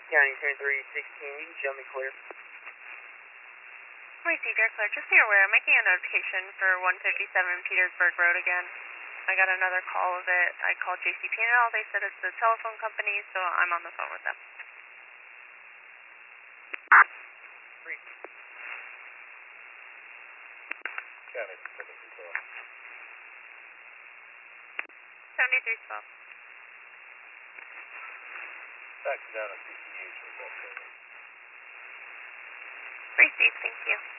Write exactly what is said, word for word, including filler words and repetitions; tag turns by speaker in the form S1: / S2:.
S1: County twenty-three sixteen, you can show me clear.
S2: Wait, C J Clear, just so you're aware, I'm making a notification for one fifty-seven Petersburg Road again. I got another call of it. I called J C P and L. They said it's the telephone company, so I'm on the phone with them.
S3: County seventy-three twelve.
S2: seventy-three twelve.
S3: Back down to C C H with that.
S2: Great, Steve. Thank you.